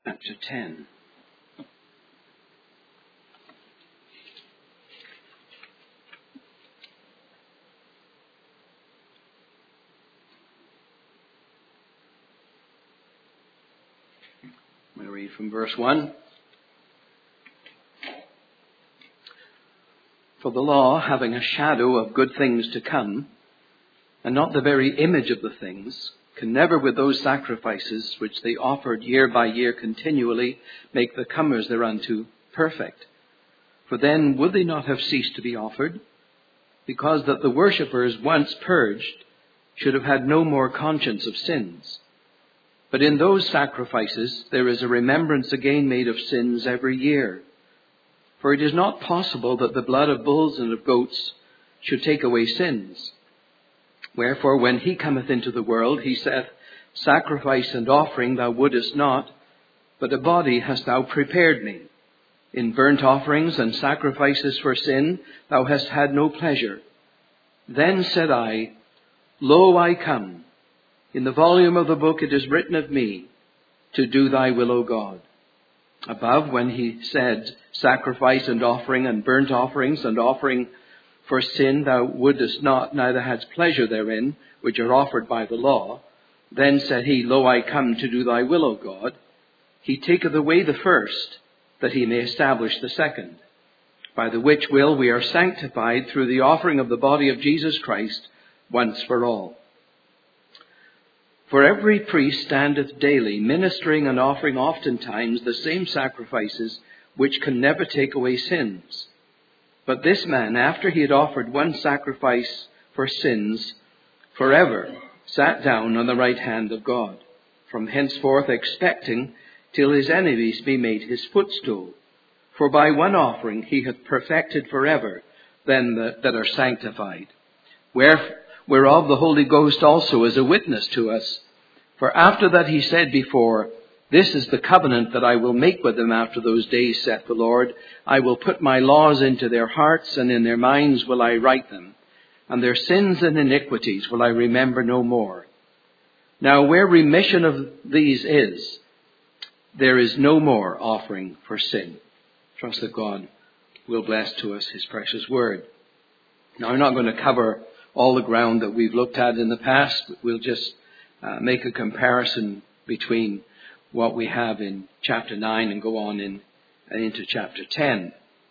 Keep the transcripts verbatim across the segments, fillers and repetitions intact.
chapter ten. I'm going to read from verse one. For the law, having a shadow of good things to come, and not the very image of the things, can never with those sacrifices which they offered year by year continually make the comers thereunto perfect. For then would they not have ceased to be offered, because that the worshippers once purged should have had no more conscience of sins. But in those sacrifices there is a remembrance again made of sins every year. For it is not possible that the blood of bulls and of goats should take away sins. Wherefore when he cometh into the world, he saith, Sacrifice and offering thou wouldest not, but a body hast thou prepared me. In burnt offerings and sacrifices for sin thou hast had no pleasure. Then said I, Lo, I come. In the volume of the book it is written of me, to do thy will, O God. Above, when he said, Sacrifice and offering and burnt offerings and offering for sin thou wouldest not, neither hadst pleasure therein, which are offered by the law. Then said he, Lo, I come to do thy will, O God. He taketh away the first, that he may establish the second. By the which will we are sanctified through the offering of the body of Jesus Christ once for all. For every priest standeth daily, ministering and offering oftentimes the same sacrifices, which can never take away sins. But this man, after he had offered one sacrifice for sins, forever sat down on the right hand of God, from henceforth expecting till his enemies be made his footstool. For by one offering he hath perfected forever them that, that are sanctified. Where, whereof the Holy Ghost also is a witness to us. For after that he said before, This is the covenant that I will make with them after those days, saith the Lord. I will put my laws into their hearts, and in their minds will I write them. And their sins and iniquities will I remember no more. Now where remission of these is, there is no more offering for sin. Trust that God will bless to us his precious word. Now I'm not going to cover all the ground that we've looked at in the past, but we'll just uh, make a comparison between what we have in chapter nine and go on in and into chapter ten.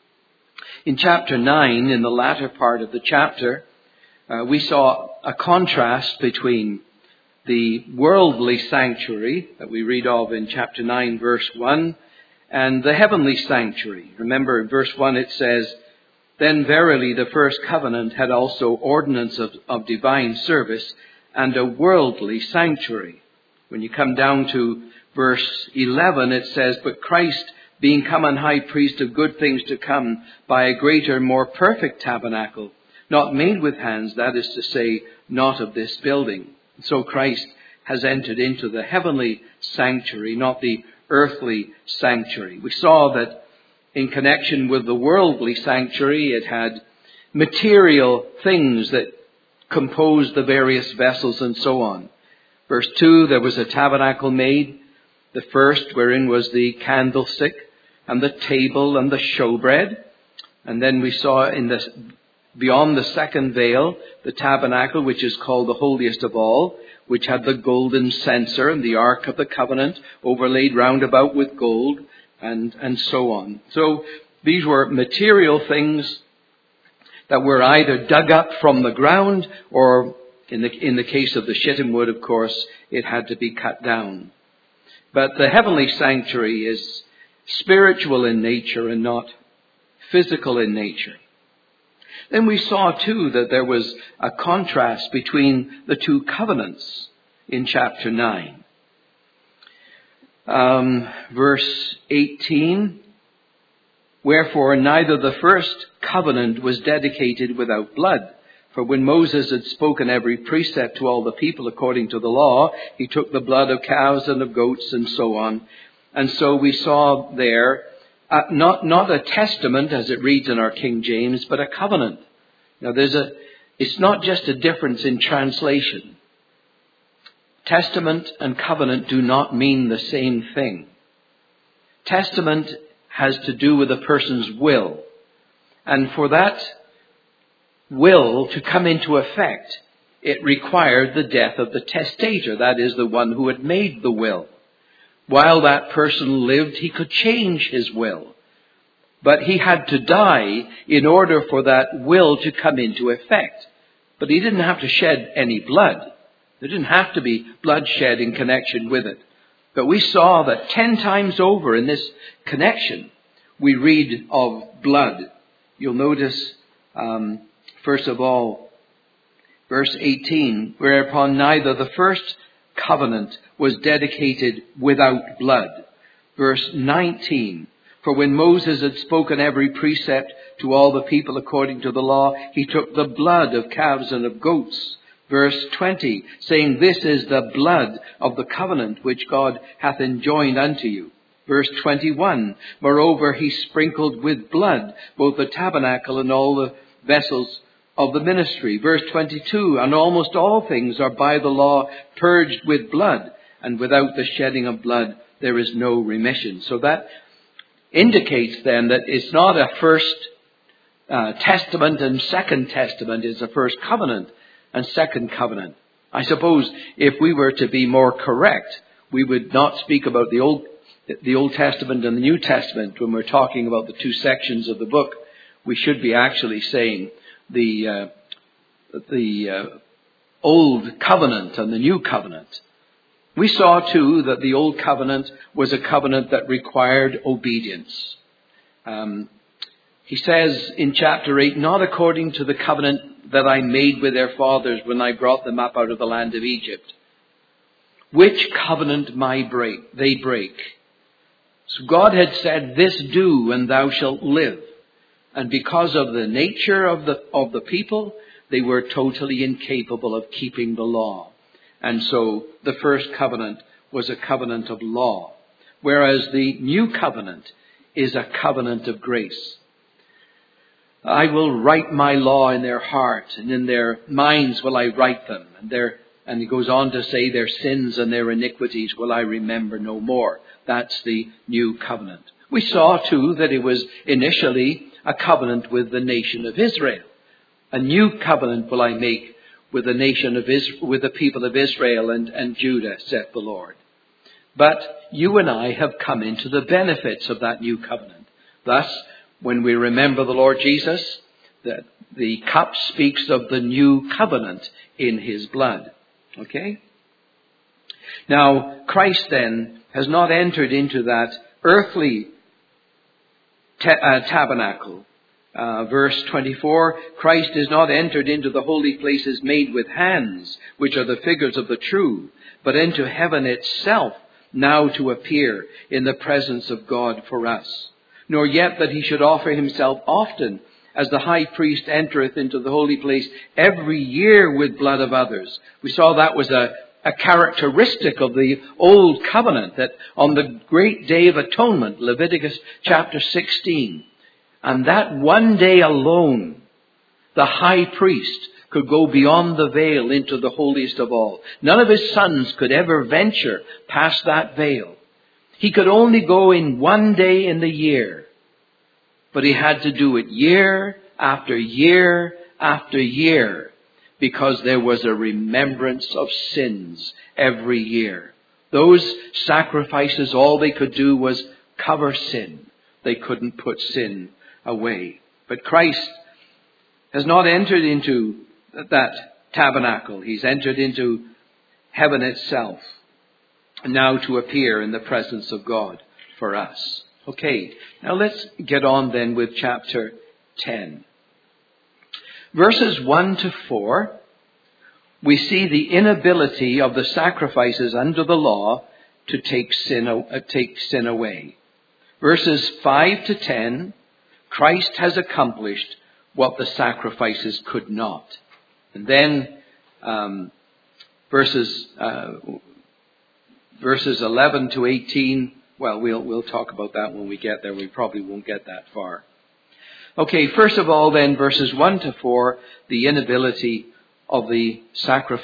In chapter nine, in the latter part of the chapter, uh, we saw a contrast between the worldly sanctuary that we read of in chapter nine, verse one, and the heavenly sanctuary. Remember, in verse one it says, Then verily the first covenant had also ordinance of, of divine service and a worldly sanctuary. When you come down to verse eleven, it says, But Christ, being come an high priest of good things to come, by a greater, more perfect tabernacle, not made with hands, that is to say, not of this building. So Christ has entered into the heavenly sanctuary, not the earthly sanctuary. We saw that in connection with the worldly sanctuary, it had material things that composed the various vessels and so on. Verse two, there was a tabernacle made, the first wherein was the candlestick and the table and the showbread. And then we saw in this, beyond the second veil, the tabernacle, which is called the holiest of all, which had the golden censer and the ark of the covenant overlaid round about with gold, and, and so on. So these were material things that were either dug up from the ground, or in the, in the case of the shittim wood, of course, it had to be cut down. But the heavenly sanctuary is spiritual in nature and not physical in nature. Then we saw too that there was a contrast between the two covenants in chapter nine. Um, verse eighteen, Wherefore neither the first covenant was dedicated without blood. For when Moses had spoken every precept to all the people according to the law, he took the blood of calves and of goats and so on. And so we saw there, uh, not, not a testament as it reads in our King James, but a covenant. Now there's a, it's not just a difference in translation. Testament and covenant do not mean the same thing. Testament has to do with a person's will. And for that will to come into effect, it required the death of the testator, that is, the one who had made the will. While that person lived, he could change his will. But he had to die in order for that will to come into effect. But he didn't have to shed any blood. There didn't have to be bloodshed in connection with it. But we saw that ten times over in this connection, we read of blood. You'll notice, um, first of all, verse eighteen, whereupon neither the first covenant was dedicated without blood. Verse nineteen, for when Moses had spoken every precept to all the people according to the law, he took the blood of calves and of goats. Verse twenty, saying, this is the blood of the covenant which God hath enjoined unto you. Verse twenty-one, moreover he sprinkled with blood both the tabernacle and all the vessels of the ministry. Verse twenty-two, and almost all things are by the law purged with blood, and without the shedding of blood there is no remission. So that indicates then that it's not a first uh, testament and second testament, it's a first covenant and second covenant. I suppose if we were to be more correct, we would not speak about the Old the Old Testament and the New Testament when we're talking about the two sections of the book. We should be actually saying the uh, the uh, Old Covenant and the New Covenant. We saw too that the Old Covenant was a covenant that required obedience. Um, he says in chapter eight, not according to the covenant that I made with their fathers when I brought them up out of the land of Egypt. Which covenant my break, they break. So God had said, this do and thou shalt live. And because of the nature of the, of the people, they were totally incapable of keeping the law. And so the first covenant was a covenant of law, whereas the new covenant is a covenant of grace. I will write my law in their heart, and in their minds will I write them. And their, and he goes on to say, their sins and their iniquities will I remember no more. That's the new covenant. We saw too that it was initially a covenant with the nation of Israel. A new covenant will I make with the nation of Israel, with the people of Israel and, and Judah, saith the Lord. But you and I have come into the benefits of that new covenant. Thus, when we remember the Lord Jesus, that the cup speaks of the new covenant in his blood. Okay? Now, Christ then has not entered into that earthly ta- uh, tabernacle. Uh, verse twenty-four, Christ is not entered into the holy places made with hands, which are the figures of the true, but into heaven itself, now to appear in the presence of God for us. Nor yet that he should offer himself often, as the high priest entereth into the holy place every year with blood of others. We saw that was a, a characteristic of the old covenant, that on the great day of atonement, Leviticus chapter sixteen, and that one day alone, the high priest could go beyond the veil into the holiest of all. None of his sons could ever venture past that veil. He could only go in one day in the year, but he had to do it year after year after year, because there was a remembrance of sins every year. Those sacrifices, all they could do was cover sin. They couldn't put sin away. But Christ has not entered into that tabernacle. He's entered into heaven itself, now to appear in the presence of God for us. Okay, now let's get on then with chapter ten. Verses one to four, we see the inability of the sacrifices under the law to take sin, uh, take sin away. Verses five to ten, Christ has accomplished what the sacrifices could not. And then um, verses uh, verses eleven to eighteen, well, we'll we'll talk about that when we get there. We probably won't get that far. Okay, first of all then, verses one to four, the inability of the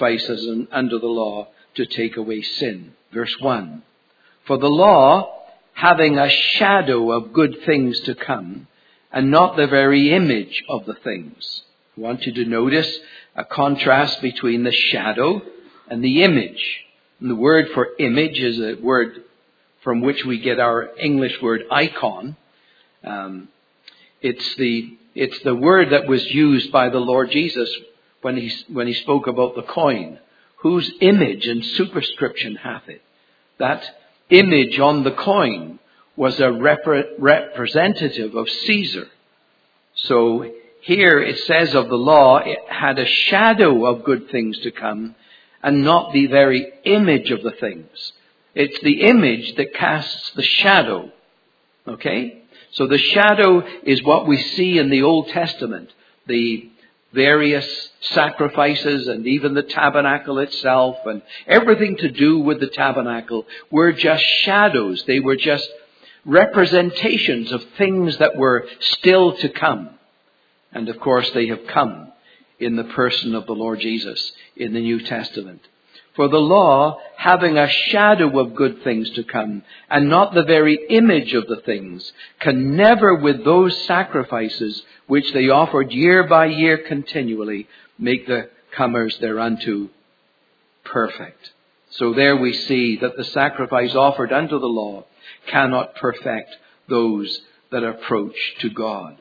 sacrifices under the law to take away sin. Verse one, for the law having a shadow of good things to come, and not the very image of the things. I want you to notice a contrast between the shadow and the image. And the word for image is a word from which we get our English word icon. Um, it's the it's the word that was used by the Lord Jesus when he when he spoke about the coin. Whose image and superscription hath it? That image on the coin was a rep- representative of Caesar. So here it says of the law, it had a shadow of good things to come and not the very image of the things. It's the image that casts the shadow. Okay? So the shadow is what we see in the Old Testament. The various sacrifices and even the tabernacle itself and everything to do with the tabernacle were just shadows. They were just representations of things that were still to come. And of course they have come in the person of the Lord Jesus in the New Testament. For the law, having a shadow of good things to come, and not the very image of the things, can never with those sacrifices which they offered year by year continually, make the comers thereunto perfect. So there we see that the sacrifice offered unto the law cannot perfect those that approach to God.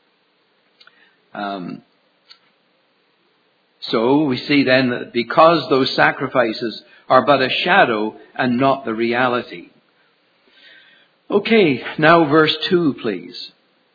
Um, so we see then that because those sacrifices are but a shadow and not the reality. Okay, now verse two, please.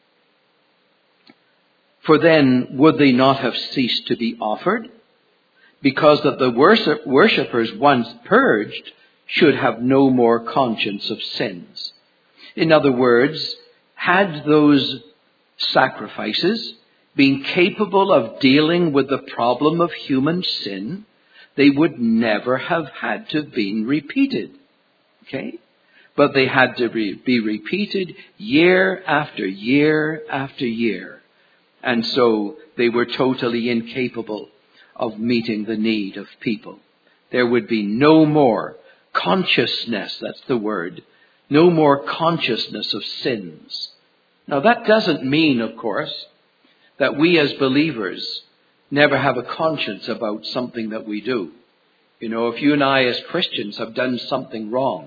For then would they not have ceased to be offered? Because that the worship, worshippers once purged should have no more conscience of sins. In other words, had those sacrifices been capable of dealing with the problem of human sin, they would never have had to been repeated. Okay? But they had to be, be repeated year after year after year. And so they were totally incapable of meeting the need of people. There would be no more consciousness, that's the word, no more consciousness of sins. Now that doesn't mean, of course, that we as believers never have a conscience about something that we do. You know, if you and I as Christians have done something wrong,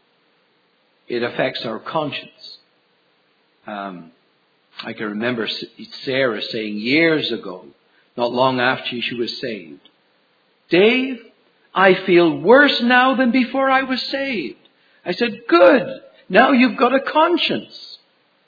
it affects our conscience. Um, I can remember Sarah saying years ago, not long after she was saved, Dave, I feel worse now than before I was saved. I said, good. Now you've got a conscience.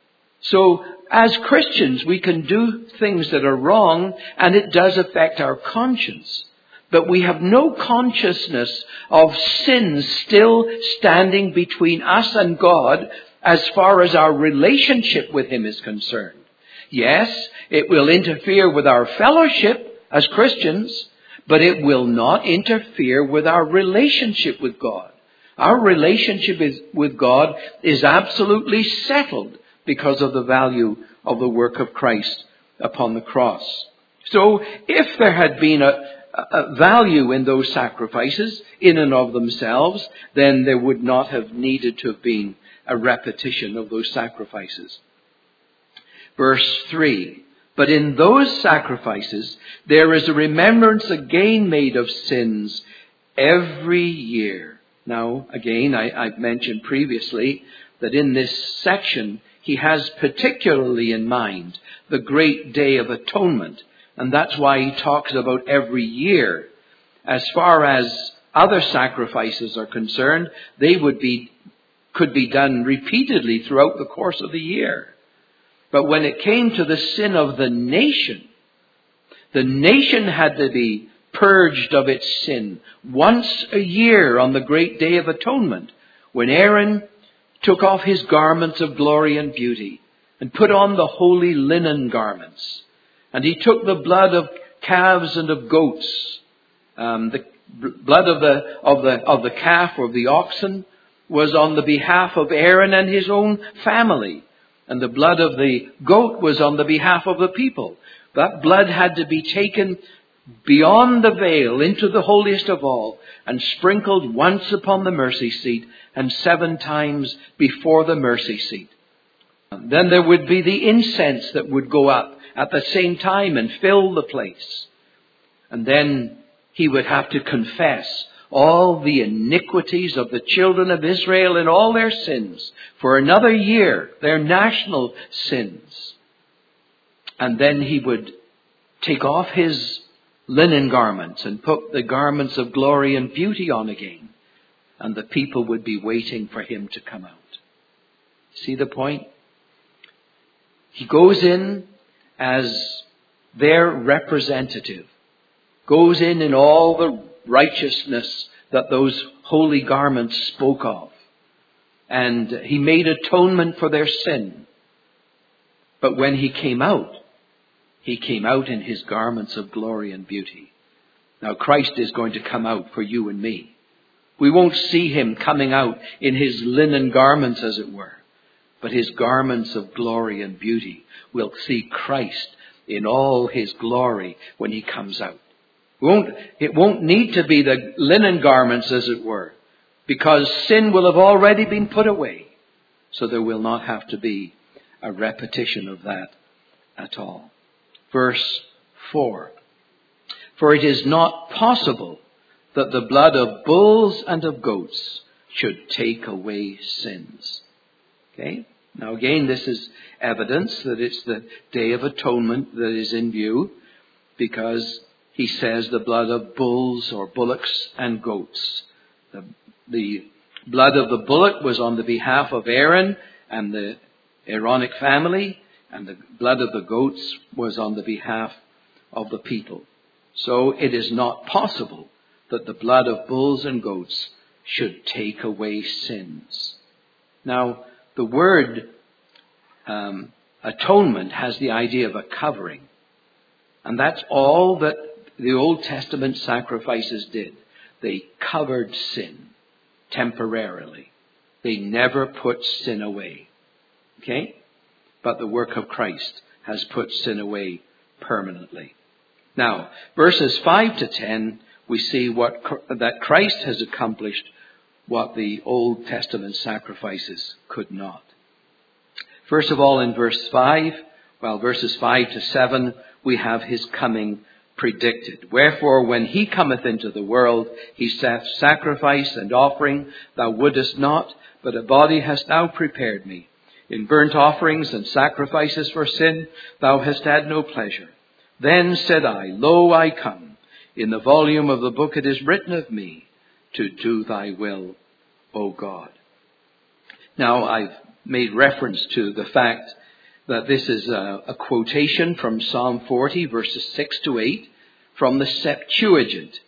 So as Christians, we can do things that are wrong, and it does affect our conscience. But we have no consciousness of sin still standing between us and God as far as our relationship with Him is concerned. Yes, it will interfere with our fellowship as Christians, but it will not interfere with our relationship with God. Our relationship is, with God is absolutely settled because of the value of the work of Christ upon the cross. So if there had been a, a value in those sacrifices in and of themselves, then there would not have needed to have been a repetition of those sacrifices. Verse three, but in those sacrifices there is a remembrance again made of sins every year. Now, again, I, I've mentioned previously that in this section he has particularly in mind the great day of atonement. And that's why he talks about every year. As far as other sacrifices are concerned, they would be, could be done repeatedly throughout the course of the year. But when it came to the sin of the nation, the nation had to be purged of its sin once a year on the great day of atonement, when Aaron took off his garments of glory and beauty and put on the holy linen garments. And he took the blood of calves and of goats. Um, the blood of the, of the, of the calf or the oxen was on the behalf of Aaron and his own family. And the blood of the goat was on the behalf of the people. That blood had to be taken beyond the veil into the holiest of all and sprinkled once upon the mercy seat and seven times before the mercy seat. Then there would be the incense that would go up at the same time and fill the place. And then he would have to confess all the iniquities of the children of Israel and all their sins for another year, their national sins. And then he would take off his linen garments and put the garments of glory and beauty on again. And the people would be waiting for him to come out. See the point? He goes in as their representative. Goes in in all the righteousness that those holy garments spoke of. And he made atonement for their sin. But when he came out, he came out in his garments of glory and beauty. Now Christ is going to come out for you and me. We won't see him coming out in his linen garments, as it were. But his garments of glory and beauty. We'll see Christ in all his glory when he comes out. It won't, it won't need to be the linen garments, as it were, because sin will have already been put away. So there will not have to be a repetition of that at all. Verse four. For it is not possible that the blood of bulls and of goats should take away sins. Okay? Now again, this is evidence that it's the Day of Atonement that is in view, because he says the blood of bulls or bullocks and goats. The, the blood of the bullock was on the behalf of Aaron and the Aaronic family, and the blood of the goats was on the behalf of the people. So it is not possible that the blood of bulls and goats should take away sins. Now, the word um, atonement has the idea of a covering. And that's all that the Old Testament sacrifices did. They covered sin temporarily. They never put sin away. Okay? But the work of Christ has put sin away permanently. Now, verses five to ten, we see what that Christ has accomplished what the Old Testament sacrifices could not. First of all, in verse five, well, verses five to seven, we have his coming predicted. Wherefore, when he cometh into the world, he saith, sacrifice and offering thou wouldest not, but a body hast thou prepared me. In burnt offerings and sacrifices for sin thou hast had no pleasure. Then said I, Lo, I come. In the volume of the book it is written of me, to do thy will, O God. Now, I've made reference to the fact that this is a, a quotation from Psalm forty, verses six to eight, from the Septuagint.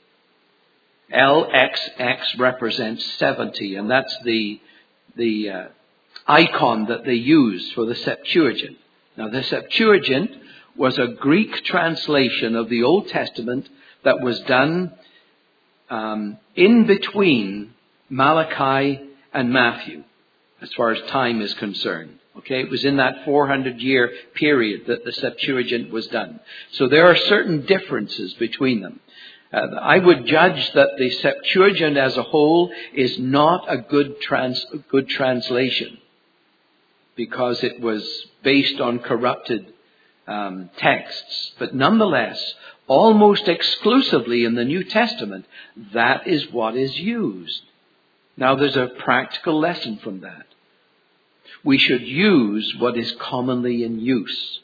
L X X represents seventy, and that's the, the uh, icon that they use for the Septuagint. Now, the Septuagint was a Greek translation of the Old Testament that was done um, in between Malachi and Matthew, as far as time is concerned. Okay, it was in that four hundred year period that the Septuagint was done. So there are certain differences between them. Uh, I would judge that the Septuagint as a whole is not a good trans, good translation, because it was based on corrupted um, texts. But nonetheless, almost exclusively in the New Testament, that is what is used. Now, there's a practical lesson from that. We should use what is commonly in use.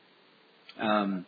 Um,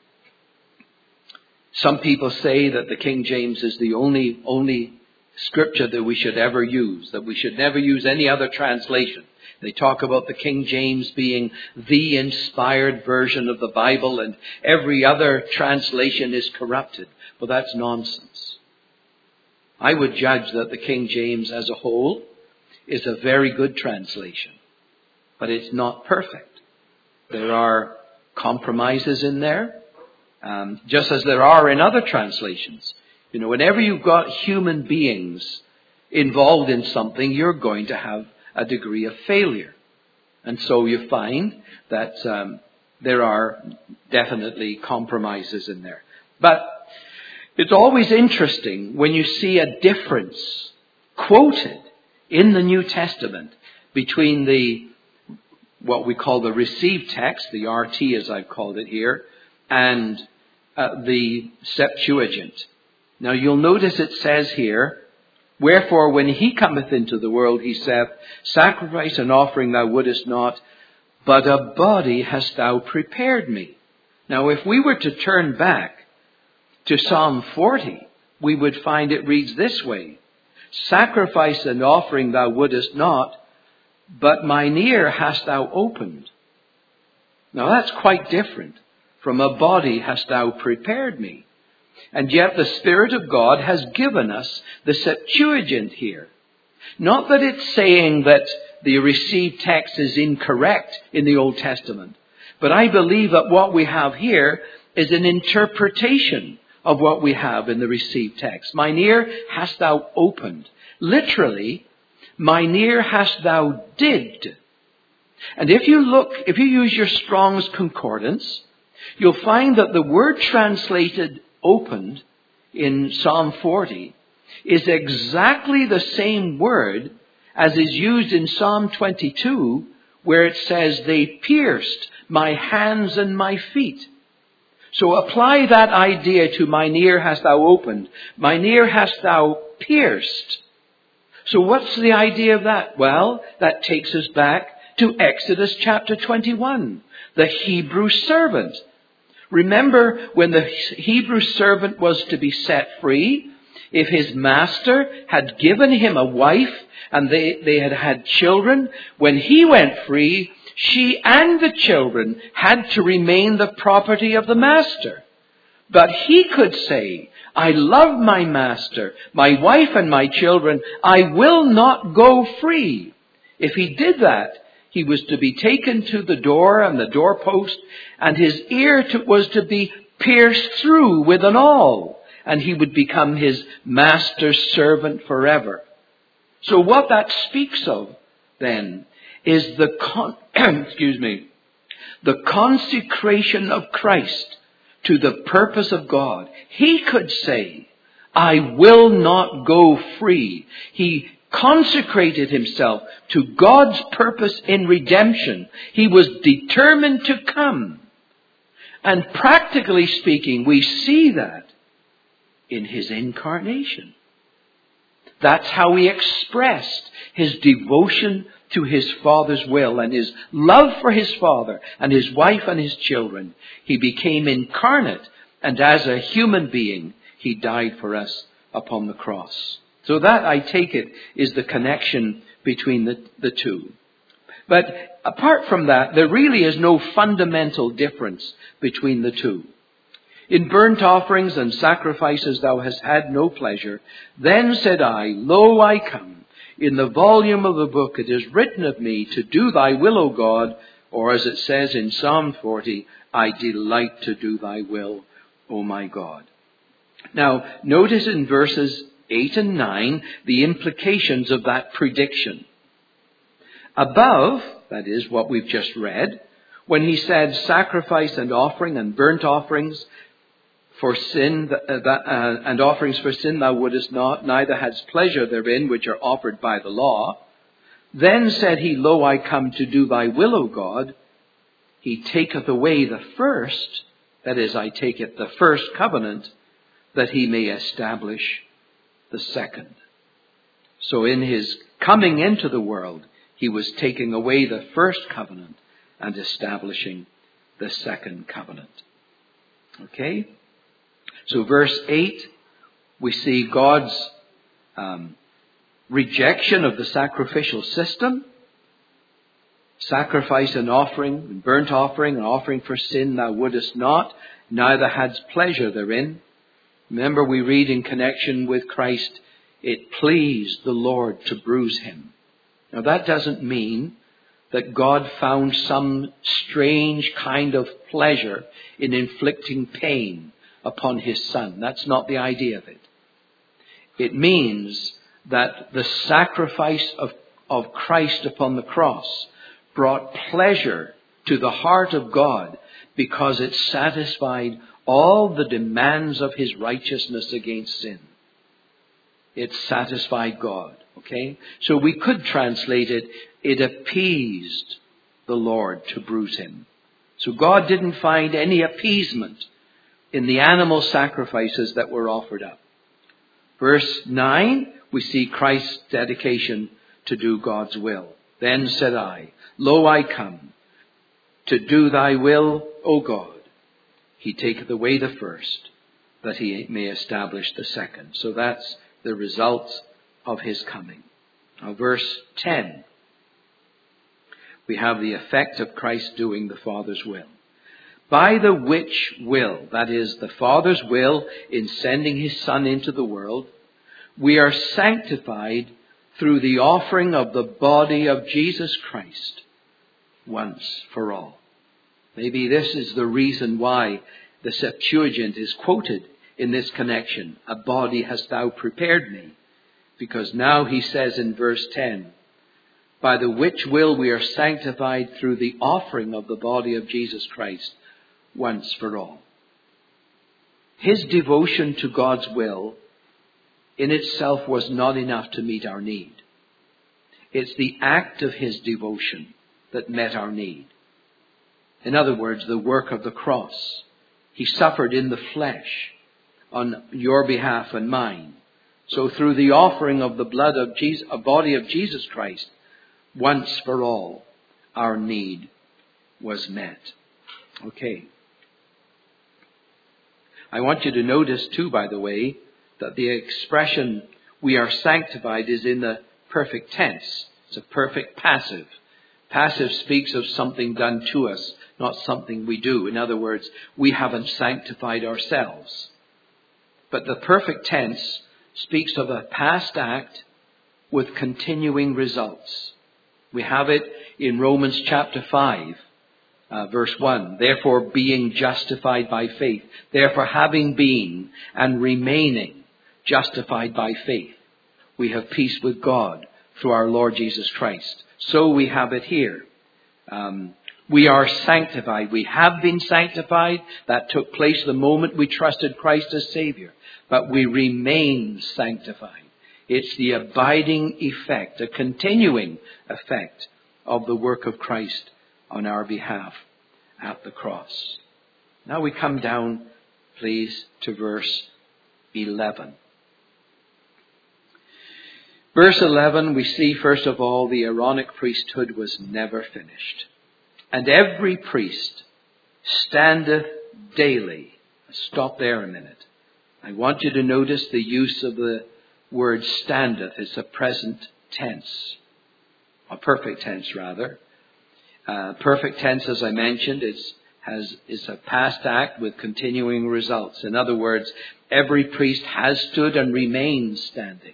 some people say that the King James is the only only scripture that we should ever use, that we should never use any other translation. They talk about the King James being the inspired version of the Bible and every other translation is corrupted. Well, that's nonsense. I would judge that the King James as a whole is a very good translation. But it's not perfect. There are compromises in there, um, just as there are in other translations. You know, whenever you've got human beings involved in something, you're going to have a degree of failure. And so you find that um, there are definitely compromises in there. But It's always interesting when you see a difference quoted in the New Testament between the, what we call the received text, the R T as I've called it here, and uh, the Septuagint. Now you'll notice it says here, wherefore when he cometh into the world, he saith, sacrifice and offering thou wouldest not, but a body hast thou prepared me. Now if we were to turn back to Psalm forty, we would find it reads this way, sacrifice and offering thou wouldest not, but mine ear hast thou opened. Now that's quite different from a body hast thou prepared me. And yet the Spirit of God has given us the Septuagint here. Not that it's saying that the received text is incorrect in the Old Testament, but I believe that what we have here is an interpretation of what we have in the received text. Mine ear hast thou opened. Literally, mine ear hast thou digged. And if you look, if you use your Strong's Concordance, you'll find that the word translated opened in Psalm forty is exactly the same word as is used in Psalm twenty-two, where it says, they pierced my hands and my feet. So apply that idea to mine ear hast thou opened. Mine ear hast thou pierced. So what's the idea of that? Well, that takes us back to Exodus chapter twenty-one, the Hebrew servant. Remember when the Hebrew servant was to be set free, if his master had given him a wife and they, they had had children, when he went free, she and the children had to remain the property of the master. But he could say, I love my master, my wife and my children, I will not go free. If he did that, he was to be taken to the door and the doorpost, and his ear to, was to be pierced through with an awl, and he would become his master's servant forever. So what that speaks of, then, is the con- excuse me, the consecration of Christ to the purpose of God. He could say, I will not go free. He consecrated himself to God's purpose in redemption. He was determined to come. And practically speaking, we see that in his incarnation. That's how he expressed his devotion to his Father's will and his love for his Father and his wife and his children. He became incarnate, and as a human being, he died for us upon the cross. So that, I take it, is the connection between the, the two. But apart from that, there really is no fundamental difference between the two. In burnt offerings and sacrifices thou hast had no pleasure. Then said I, Lo, I come. In the volume of the book it is written of me to do thy will, O God. Or as it says in Psalm forty, I delight to do thy will, O my God. Now, notice in verses eight and nine the implications of that prediction. Above, that is what we've just read, when he said sacrifice and offering and burnt offerings for sin, uh, uh, and offerings for sin thou wouldest not, neither hadst pleasure therein, which are offered by the law. Then said he, Lo, I come to do thy will, O God. He taketh away the first, that is, I take it, the first covenant, that he may establish the second. So in his coming into the world, he was taking away the first covenant and establishing the second covenant. Okay? So verse eight, we see God's um, rejection of the sacrificial system. Sacrifice and offering, and burnt offering, and offering for sin thou wouldest not, neither hadst pleasure therein. Remember, we read in connection with Christ, it pleased the Lord to bruise him. Now that doesn't mean that God found some strange kind of pleasure in inflicting pain upon his Son. That's not the idea of it. It means that the sacrifice of, of Christ upon the cross brought pleasure to the heart of God because it satisfied all the demands of his righteousness against sin. It satisfied God. Okay? So we could translate it, it appeased the Lord to bruise him. So God didn't find any appeasement in the animal sacrifices that were offered up. Verse nine, we see Christ's dedication to do God's will. Then said I, Lo, I come to do thy will, O God. He taketh away the first, that he may establish the second. So that's the result of his coming. Now verse ten, we have the effect of Christ doing the Father's will. By the which will, that is, the Father's will in sending his Son into the world, we are sanctified through the offering of the body of Jesus Christ once for all. Maybe this is the reason why the Septuagint is quoted in this connection. A body hast thou prepared me. Because now he says in verse ten, by the which will we are sanctified through the offering of the body of Jesus Christ once for all. His devotion to God's will in itself was not enough to meet our need. It's the act of his devotion that met our need. In other words, the work of the cross. He suffered in the flesh on your behalf and mine. So through the offering of the blood of Jesus, a body of Jesus Christ, once for all, our need was met. Okay. I want you to notice too, by the way, that the expression we are sanctified is in the perfect tense. It's a perfect passive. Passive speaks of something done to us, not something we do. In other words, we haven't sanctified ourselves. But the perfect tense speaks of a past act with continuing results. We have it in Romans chapter five, uh, verse one. Therefore, being justified by faith. Therefore, having been and remaining justified by faith, we have peace with God through our Lord Jesus Christ. So we have it here. Um, we are sanctified. We have been sanctified. That took place the moment we trusted Christ as Savior. But we remain sanctified. It's the abiding effect, a continuing effect of the work of Christ on our behalf at the cross. Now we come down, please, to verse eleven. Verse eleven, we see, first of all, the Aaronic priesthood was never finished. And every priest standeth daily. Stop there a minute. I want you to notice the use of the word standeth. It's a present tense. A perfect tense, rather. Uh, perfect tense, as I mentioned, is, has, is a past act with continuing results. In other words, every priest has stood and remains standing.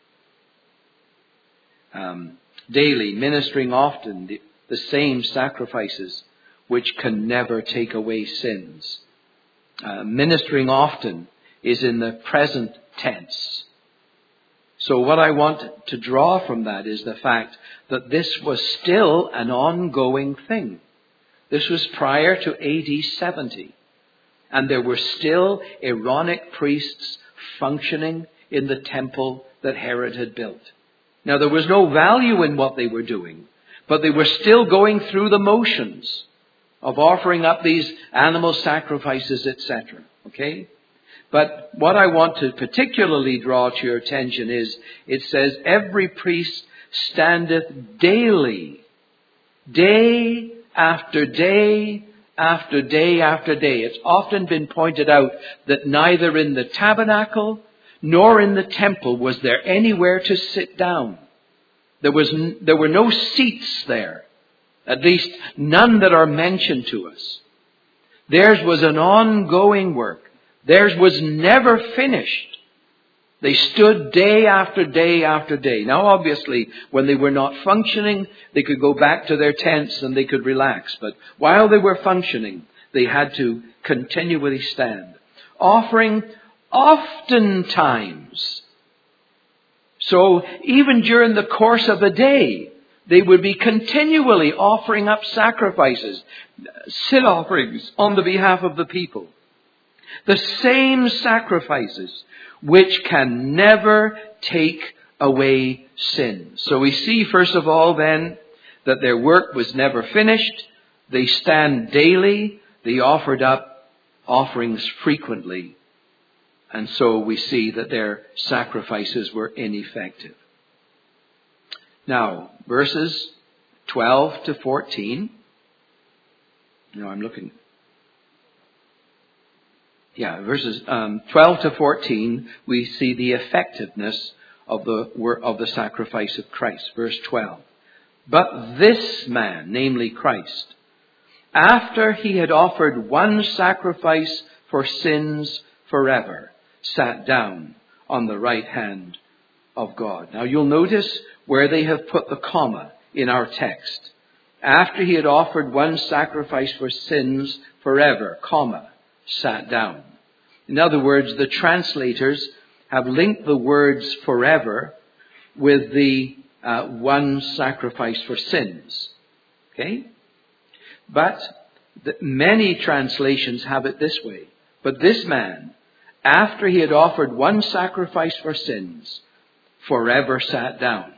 Um, daily, ministering often the, the same sacrifices which can never take away sins. Uh, ministering often is in the present tense. So what I want to draw from that is the fact that this was still an ongoing thing. This was prior to A D seventy. And there were still Aaronic priests functioning in the temple that Herod had built. Now, there was no value in what they were doing, but they were still going through the motions of offering up these animal sacrifices, et cetera. Okay? But what I want to particularly draw to your attention is, it says, every priest standeth daily, day after day after day after day. It's often been pointed out that neither in the tabernacle nor in the temple was there anywhere to sit down. There was, there were no seats there. At least none that are mentioned to us. Theirs was an ongoing work. Theirs was never finished. They stood day after day after day. Now, obviously, when they were not functioning, they could go back to their tents and they could relax. But while they were functioning, they had to continually stand, offering oftentimes. So even during the course of a day, they would be continually offering up sacrifices, sin offerings on the behalf of the people. The same sacrifices which can never take away sin. So we see, first of all, then, that their work was never finished. They stand daily. They offered up offerings frequently. And so we see that their sacrifices were ineffective. Now, verses twelve to fourteen. No, I'm looking. Yeah, verses um, twelve to fourteen, we see the effectiveness of the of the sacrifice of Christ. Verse twelve. But this man, namely Christ, after he had offered one sacrifice for sins forever, sat down on the right hand of God. Now you'll notice where they have put the comma in our text. After he had offered one sacrifice for sins forever, comma, sat down. In other words, the translators have linked the words forever with the uh, one sacrifice for sins. Okay? But the, many translations have it this way. But this man, after he had offered one sacrifice for sins, forever sat down.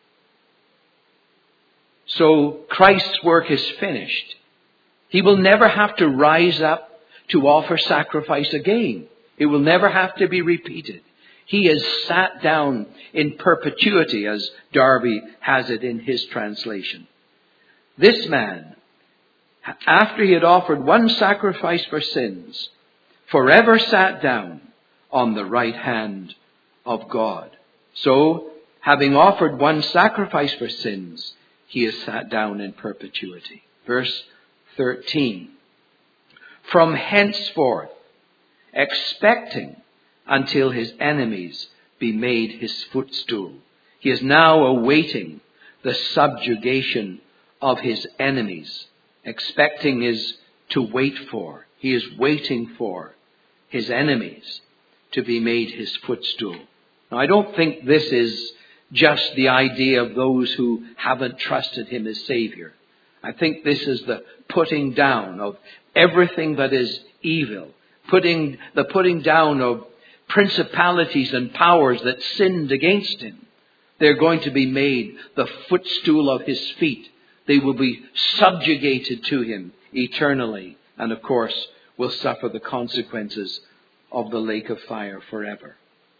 So Christ's work is finished. He will never have to rise up to offer sacrifice again. It will never have to be repeated. He is sat down in perpetuity, as Darby has it in his translation. This man, after he had offered one sacrifice for sins, forever sat down on the right hand of God. So, having offered one sacrifice for sins, he is sat down in perpetuity. Verse thirteen. From henceforth, expecting until his enemies be made his footstool. He is now awaiting the subjugation of his enemies. Expecting is to wait for. He is waiting for his enemies to be made his footstool. Now, I don't think this is just the idea of those who haven't trusted him as Savior. I think this is the putting down of everything that is evil. Putting, the putting down of principalities and powers that sinned against him. They're going to be made the footstool of his feet. They will be subjugated to him eternally. And of course, will suffer the consequences of the lake of fire forever.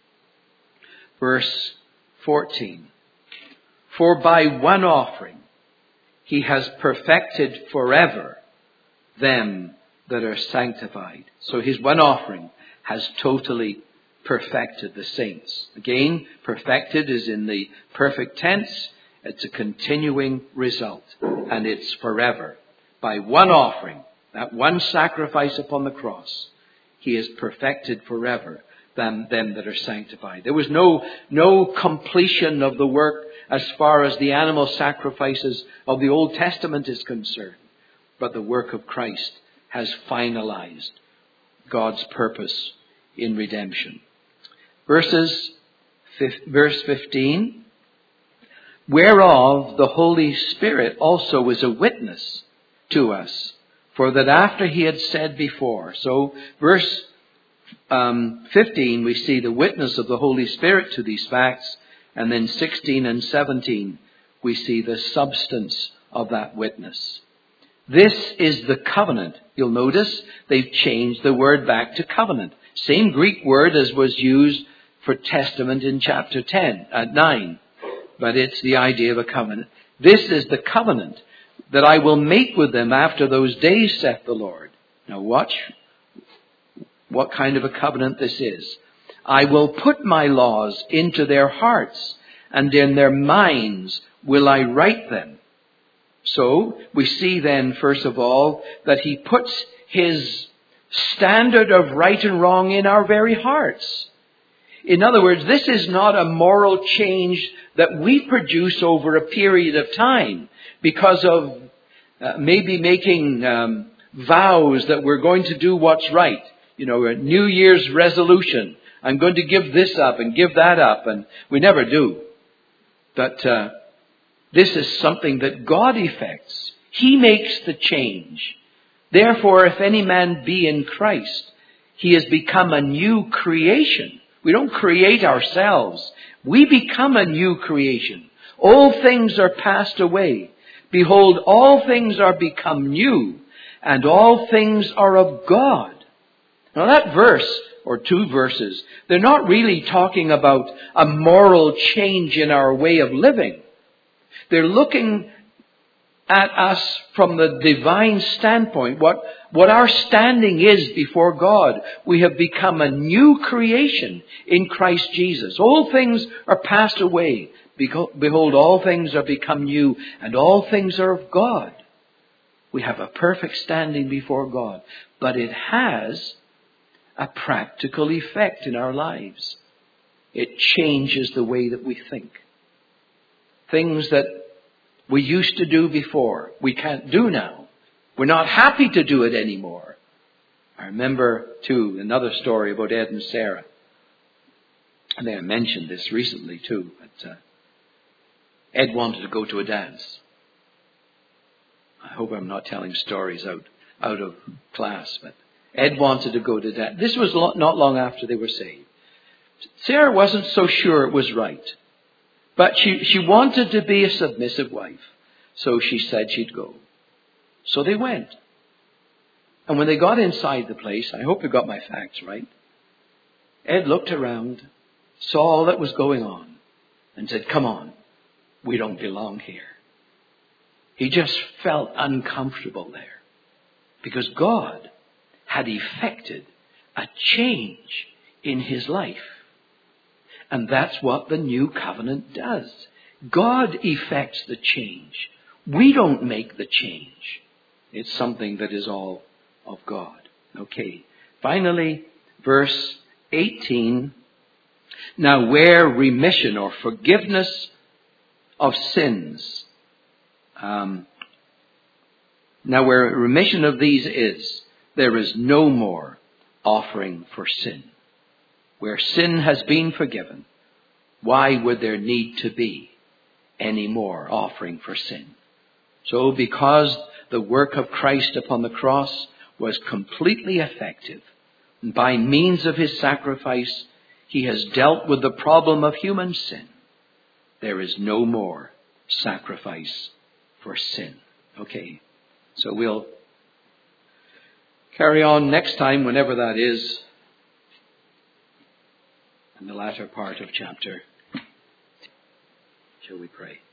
Verse fourteen. For by one offering he has perfected forever them that are sanctified. So his one offering has totally perfected the saints. Again, perfected is in the perfect tense. It's a continuing result. And it's forever. By one offering, that one sacrifice upon the cross, he has perfected forever them, them that are sanctified. There was no, no completion of the work as far as the animal sacrifices of the Old Testament is concerned. But the work of Christ has finalized God's purpose in redemption. Verses, verse fifteen. Whereof the Holy Spirit also is a witness to us. For that after he had said before. So verse um, fifteen, we see the witness of the Holy Spirit to these facts. And then sixteen and seventeen, we see the substance of that witness. This is the covenant. You'll notice they've changed the word back to covenant. Same Greek word as was used for testament in chapter ten, uh, nine. But it's the idea of a covenant. This is the covenant that I will make with them after those days, saith the Lord. Now watch what kind of a covenant this is. I will put my laws into their hearts, and in their minds will I write them. So we see then, first of all, that he puts his standard of right and wrong in our very hearts. In other words, this is not a moral change that we produce over a period of time because of uh, maybe making um, vows that we're going to do what's right. You know, a New Year's resolution. I'm going to give this up and give that up. And we never do. But uh, this is something that God effects. He makes the change. Therefore, if any man be in Christ, He has become a new creation. We don't create ourselves. We become a new creation. All things are passed away. Behold, all things are become new, and all things are of God. Now that verse, or two verses, they're not really talking about a moral change in our way of living. They're looking at us from the divine standpoint, what, what our standing is before God. We have become a new creation in Christ Jesus. All things are passed away. Behold, all things are become new, and all things are of God. We have a perfect standing before God, but it has a practical effect in our lives. It changes the way that we think. Things that we used to do before, we can't do now. We're not happy to do it anymore. I remember, too, another story about Ed and Sarah. I think I mentioned this recently, too. But, uh, Ed wanted to go to a dance. I hope I'm not telling stories out, out of class, but Ed wanted to go to dance. This was not long after they were saved. Sarah wasn't so sure it was right. But she, she wanted to be a submissive wife. So she said she'd go. So they went. And when they got inside the place, I hope you got my facts right, Ed looked around, saw all that was going on, and said, "Come on, we don't belong here." He just felt uncomfortable there. Because God had effected a change in his life. And that's what the new covenant does. God effects the change. We don't make the change. It's something that is all of God. Okay. Finally, verse eighteen. Now where remission or forgiveness of sins, um, now where remission of these is, there is no more offering for sin. Where sin has been forgiven, why would there need to be any more offering for sin? So because the work of Christ upon the cross was completely effective, and by means of his sacrifice, he has dealt with the problem of human sin, there is no more sacrifice for sin. Okay, so we'll carry on next time, whenever that is, in the latter part of chapter. Shall we pray?